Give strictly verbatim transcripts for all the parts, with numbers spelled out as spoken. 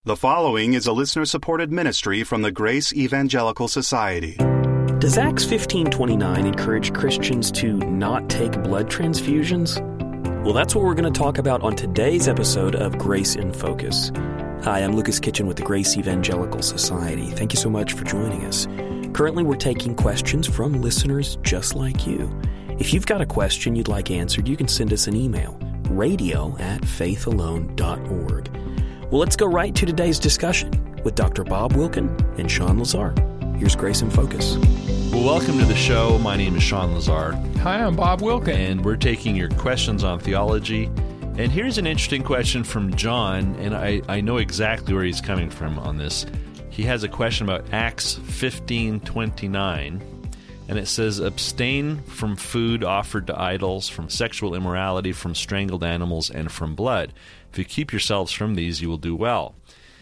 The following is a listener-supported ministry from the Grace Evangelical Society. Does Acts fifteen twenty-nine encourage Christians to not take blood transfusions? Well, that's what we're going to talk about on today's episode of Grace in Focus. Hi, I'm Lucas Kitchen with the Grace Evangelical Society. Thank you so much for joining us. Currently, we're taking questions from listeners just like you. If you've got a question you'd like answered, you can send us an email, radio at faithalone dot org. Well, let's go right to today's discussion with Doctor Bob Wilkin and Sean Lazar. Here's Grace in Focus. Well, welcome to the show. My name is Sean Lazar. Hi, I'm Bob Wilkin. And we're taking your questions on theology. And here's an interesting question from John, and I, I know exactly where he's coming from on this. He has a question about Acts fifteen twenty-nine, and it says, abstain from food offered to idols, from sexual immorality, from strangled animals, and from blood. If you keep yourselves from these, you will do well.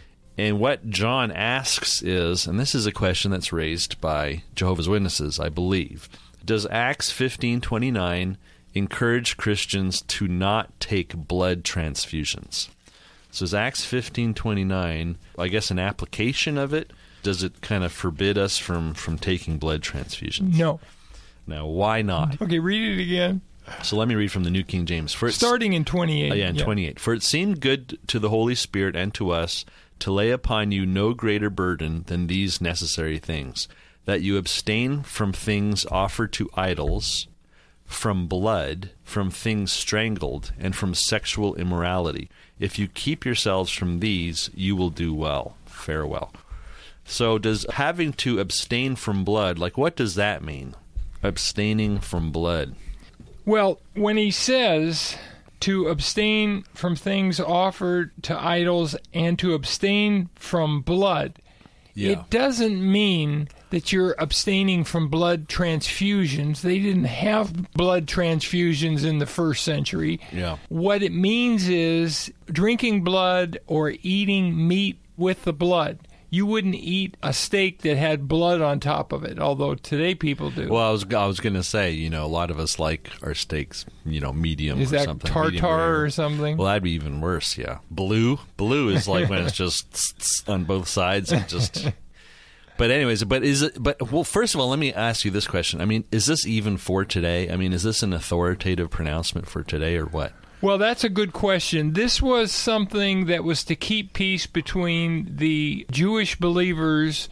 And what John asks is, and this is a question that's raised by Jehovah's Witnesses, I believe, does Acts fifteen twenty-nine encourage Christians to not take blood transfusions? So is Acts fifteen twenty-nine, I guess, an application of it? Does it kind of forbid us from, from taking blood transfusions? No. Now, why not? Okay, read it again. So let me read from the New King James. For Starting in twenty-eight. Oh, yeah, in yeah. twenty-eight. For it seemed good to the Holy Spirit and to us to lay upon you no greater burden than these necessary things, that you abstain from things offered to idols, from blood, from things strangled, and from sexual immorality. If you keep yourselves from these, you will do well. Farewell. So does having to abstain from blood, like what does that mean? Abstaining from blood. Well, when he says to abstain from things offered to idols and to abstain from blood, yeah. It doesn't mean that you're abstaining from blood transfusions. They didn't have blood transfusions in the first century. Yeah. What it means is drinking blood or eating meat with the blood. You wouldn't eat a steak that had blood on top of it, although today people do. Well, I was I was going to say, you know, a lot of us like our steaks, you know, medium is or that something. tartar or something? Well, that'd be even worse, yeah. Blue? Blue is like when it's just on both sides and just... But anyways, but is it... But, well, first of all, let me ask you this question. I mean, is this even for today? I mean, is this an authoritative pronouncement for today or what? Well, that's a good question. This was something that was to keep peace between the Jewish believers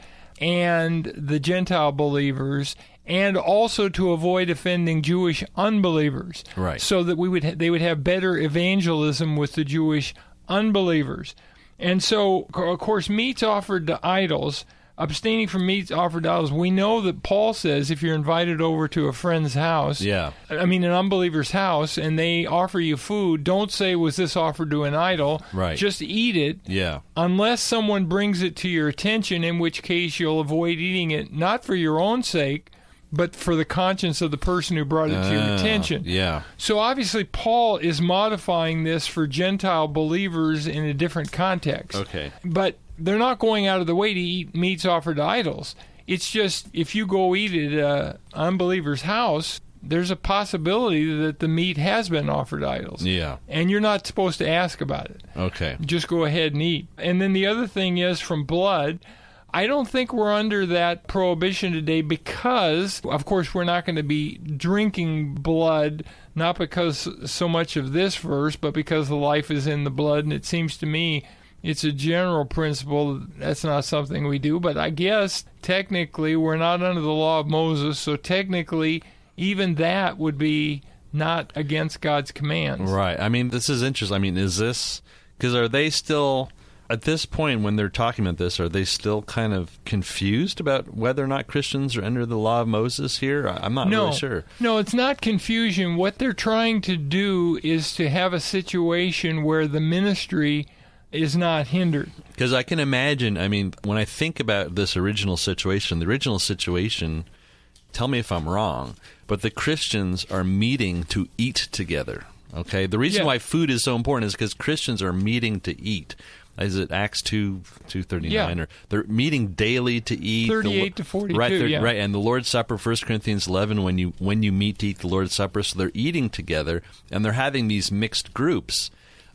and the Gentile believers, and also to avoid offending Jewish unbelievers. Right. So that we would ha- they would have better evangelism with the Jewish unbelievers. And so, of course, meats offered to idols, abstaining from meats offered to idols. We know that Paul says if you're invited over to a friend's house, yeah. I mean an unbeliever's house, and they offer you food, don't say, was this offered to an idol? Right. Just eat it. Yeah. Unless someone brings it to your attention, in which case you'll avoid eating it, not for your own sake, but for the conscience of the person who brought it to your uh, attention. Yeah. So obviously Paul is modifying this for Gentile believers in a different context. Okay. But they're not going out of the way to eat meats offered to idols. It's just if you go eat at an unbeliever's house, there's a possibility that the meat has been offered to idols. Yeah. And you're not supposed to ask about it. Okay. Just go ahead and eat. And then the other thing is from blood, I don't think we're under that prohibition today because, of course, we're not going to be drinking blood, not because so much of this verse, but because the life is in the blood. And it seems to me it's a general principle. That's not something we do. But I guess technically we're not under the law of Moses, so technically even that would be not against God's commands. Right. I mean, this is interesting. I mean, is this... Because are they still... At this point, when they're talking about this, are they still kind of confused about whether or not Christians are under the law of Moses here? I'm not no, really sure. No, it's not confusion. What they're trying to do is to have a situation where the ministry is not hindered. Because I can imagine, I mean, when I think about this original situation, the original situation, tell me if I'm wrong, but the Christians are meeting to eat together. Okay? The reason yeah. why food is so important is because Christians are meeting to eat. Is it Acts two two thirty nine? Yeah. Or they're meeting daily to eat. Thirty eight to forty two. Right, yeah. right. And the Lord's Supper, First Corinthians eleven. When you when you meet to eat the Lord's Supper, so they're eating together and they're having these mixed groups.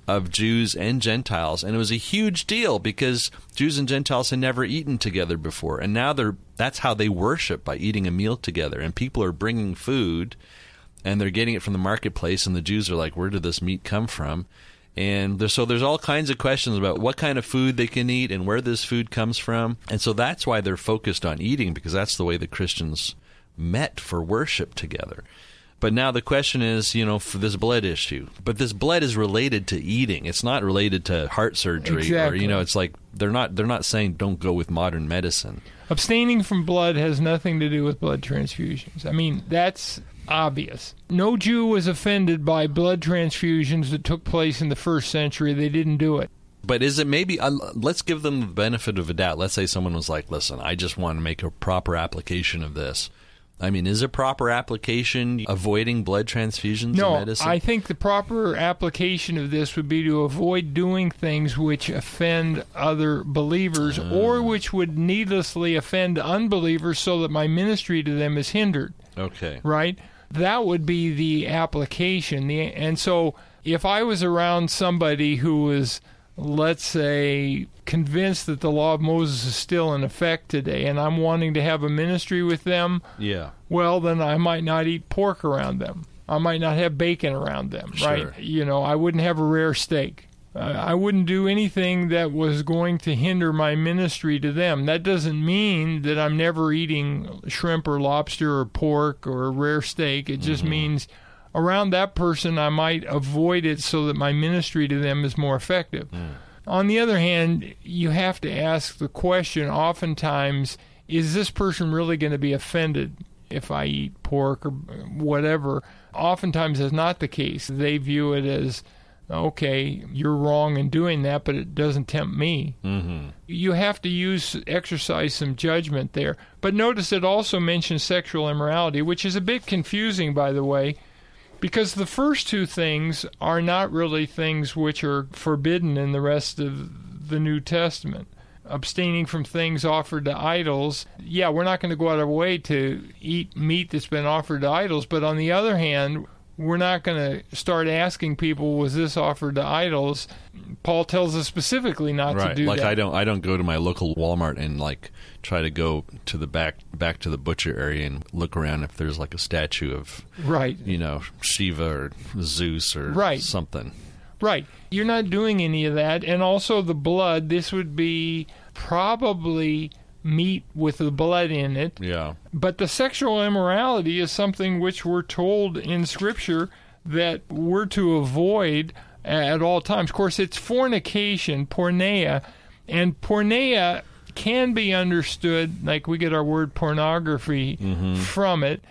of Jews and Gentiles, and it was a huge deal because Jews and Gentiles had never eaten together before, and now they're that's how they worship, by eating a meal together. And people are bringing food, and they're getting it from the marketplace, and the Jews are like, where did this meat come from? And there's, so there's all kinds of questions about what kind of food they can eat and where this food comes from. And so that's why they're focused on eating, because that's the way the Christians met for worship together. But now the question is, you know, for this blood issue. But this blood is related to eating. It's not related to heart surgery. Exactly. Or, you know, it's like they're not they're not saying don't go with modern medicine. Abstaining from blood has nothing to do with blood transfusions. I mean, that's obvious. No Jew was offended by blood transfusions that took place in the first century. They didn't do it. But is it maybe, uh, let's give them the benefit of a doubt. Let's say someone was like, listen, I just want to make a proper application of this. I mean, is a proper application avoiding blood transfusions no, in medicine? I think the proper application of this would be to avoid doing things which offend other believers uh. or which would needlessly offend unbelievers so that my ministry to them is hindered. Okay. Right? That would be the application. The, and so if I was around somebody who was, let's say, convinced that the law of Moses is still in effect today, and I'm wanting to have a ministry with them, yeah. well, then I might not eat pork around them. I might not have bacon around them, sure. right? You know, I wouldn't have a rare steak. Uh, I wouldn't do anything that was going to hinder my ministry to them. That doesn't mean that I'm never eating shrimp or lobster or pork or a rare steak. It just mm-hmm. means around that person I might avoid it so that my ministry to them is more effective. Mm. On the other hand, you have to ask the question oftentimes, is this person really going to be offended if I eat pork or whatever? Oftentimes that's not the case. They view it as, okay, you're wrong in doing that, but it doesn't tempt me. Mm-hmm. You have to use exercise some judgment there. But notice it also mentions sexual immorality, which is a bit confusing, by the way, because the first two things are not really things which are forbidden in the rest of the New Testament. Abstaining from things offered to idols, yeah, we're not going to go out of our way to eat meat that's been offered to idols, but on the other hand, we're not going to start asking people, was this offered to idols? Paul tells us specifically not right. to do like that. I don't I don't go to my local Walmart and like try to go to the back back to the butcher area and look around if there's like a statue of right. you know, Shiva or Zeus or right. something. Right. You're not doing any of that. And also the blood, this would be probably meat with the blood in it. Yeah. But the sexual immorality is something which we're told in Scripture that we're to avoid at all times. Of course, it's fornication, porneia, and porneia can be understood, like we get our word pornography mm-hmm. from it,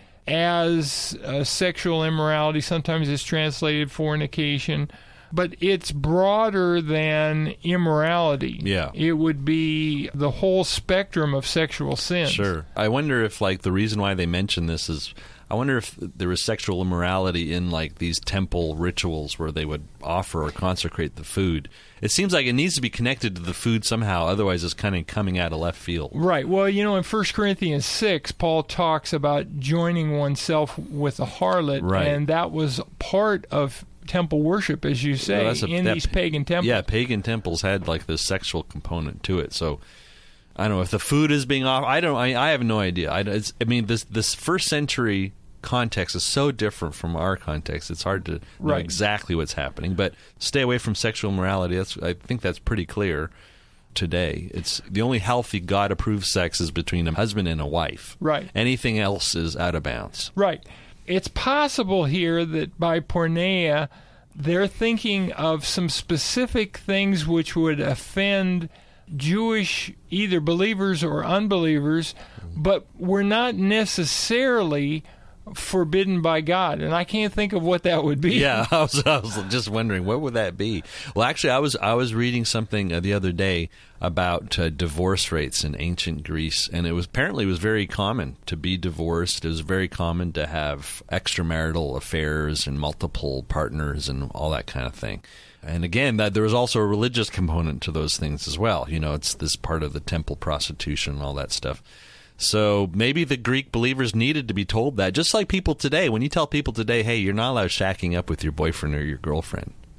as uh, sexual immorality. Sometimes it's translated fornication. But it's broader than immorality. Yeah. It would be the whole spectrum of sexual sins. Sure. I wonder if, like, the reason why they mention this is, I wonder if there was sexual immorality in, like, these temple rituals where they would offer or consecrate the food. It seems like it needs to be connected to the food somehow, otherwise it's kind of coming out of left field. Right. Well, you know, in First Corinthians six, Paul talks about joining oneself with a harlot, right. and that was part of temple worship, as you say, well, a, in that, these pagan temples. Yeah, pagan temples had like this sexual component to it. So I don't know if the food is being offered. I don't. I, I have no idea. I, it's, I mean, this this first century context is so different from our context. It's hard to know right. exactly what's happening. But stay away from sexual immorality. That's I think that's pretty clear today. It's the only healthy God-approved sex is between a husband and a wife. Right. Anything else is out of bounds. Right. It's possible here that by porneia, they're thinking of some specific things which would offend Jewish either believers or unbelievers, but were not necessarily forbidden by God. And I can't think of what that would be. Yeah, I was, I was just wondering, what would that be? Well, actually, I was I was reading something uh, the other day about uh, divorce rates in ancient Greece, and it was apparently it was very common to be divorced. It was very common to have extramarital affairs and multiple partners and all that kind of thing. And again, that there was also a religious component to those things as well. You know, it's this part of the temple prostitution and all that stuff. So maybe the Greek believers needed to be told that, just like people today. When you tell people today, hey, you're not allowed shacking up with your boyfriend or your girlfriend,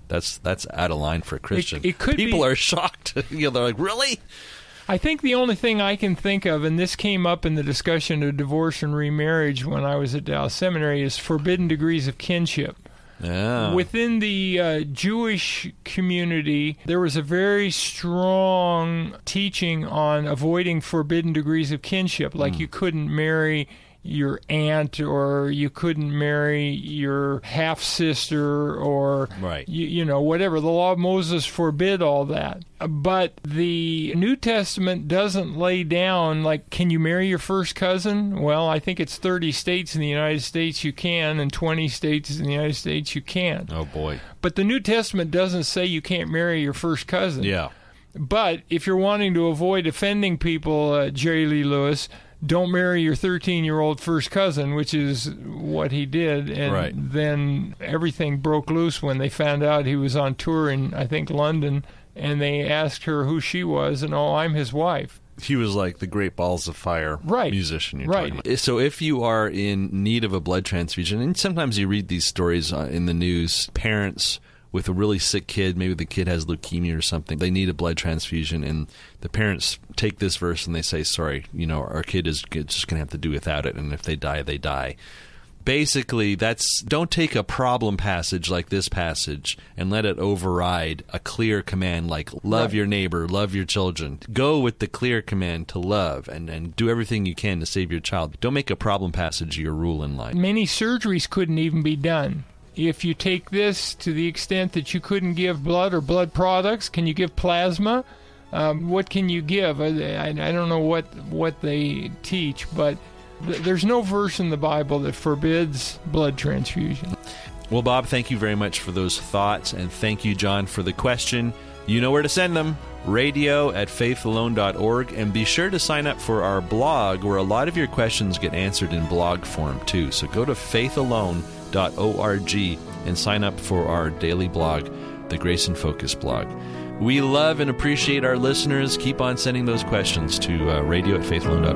That's that's out of line for a Christian. It, it could People be, are shocked. You know, they're like, really? I think the only thing I can think of, and this came up in the discussion of divorce and remarriage when I was at Dallas Seminary, is forbidden degrees of kinship. Yeah. Within the uh, Jewish community, there was a very strong teaching on avoiding forbidden degrees of kinship, like mm. you couldn't marry your aunt, or you couldn't marry your half-sister, or, right. you, you know, whatever. The law of Moses forbid all that. But the New Testament doesn't lay down, like, can you marry your first cousin? Well, I think it's thirty states in the United States you can, and twenty states in the United States you can't. Oh, boy. But the New Testament doesn't say you can't marry your first cousin. Yeah. But if you're wanting to avoid offending people, uh, Jerry Lee Lewis, don't marry your thirteen-year-old first cousin, which is what he did. And right. then everything broke loose when they found out he was on tour in, I think, London, and they asked her who she was, and, oh, I'm his wife. He was like the Great Balls of Fire right. musician. You're right. Talking about. So if you are in need of a blood transfusion, and sometimes you read these stories uh, in the news, parents with a really sick kid, maybe the kid has leukemia or something, they need a blood transfusion, and the parents take this verse and they say, sorry, you know, our kid is just going to have to do without it, and if they die, they die. Basically, that's don't take a problem passage like this passage and let it override a clear command like love right. your neighbor, love your children. Go with the clear command to love and, and do everything you can to save your child. Don't make a problem passage your rule in life. Many surgeries couldn't even be done. If you take this to the extent that you couldn't give blood or blood products, can you give plasma? Um, what can you give? I, I, I don't know what what they teach, but th- there's no verse in the Bible that forbids blood transfusion. Well, Bob, thank you very much for those thoughts, and thank you, John, for the question. You know where to send them, radio at faith alone dot org, and be sure to sign up for our blog, where a lot of your questions get answered in blog form, too. So go to faith alone dot org and sign up for our daily blog, the Grace in Focus blog. We love and appreciate our listeners. Keep on sending those questions to uh, radio at faith alone dot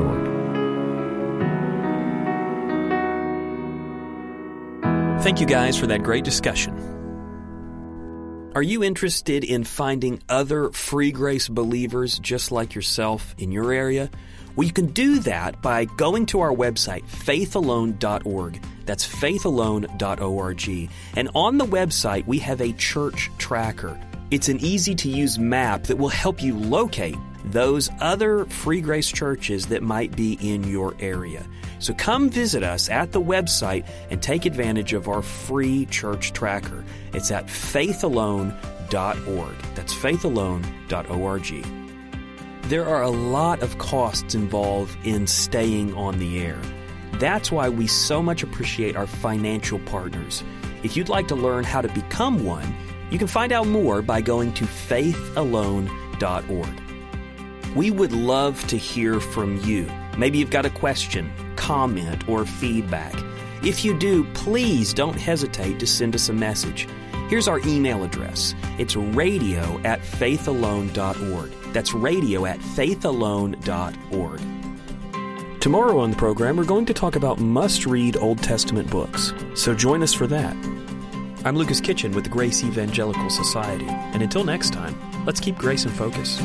org. Thank you guys for that great discussion. Are you interested in finding other free grace believers just like yourself in your area? Well, you can do that by going to our website, faith alone dot org. That's faith alone dot org. And on the website, we have a church tracker. It's an easy-to-use map that will help you locate those other free grace churches that might be in your area. So come visit us at the website and take advantage of our free church tracker. It's at faith alone dot org. That's faith alone dot org. There are a lot of costs involved in staying on the air. That's why we so much appreciate our financial partners. If you'd like to learn how to become one, you can find out more by going to faith alone dot org. We would love to hear from you. Maybe you've got a question, comment, or feedback. If you do, please don't hesitate to send us a message. Here's our email address. It's radio at faith alone dot org. That's radio at faith alone dot org. Tomorrow on the program, we're going to talk about must-read Old Testament books. So join us for that. I'm Lucas Kitchen with the Grace Evangelical Society. And until next time, let's keep grace in focus.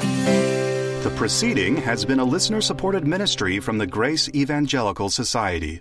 The proceeding has been a listener-supported ministry from the Grace Evangelical Society.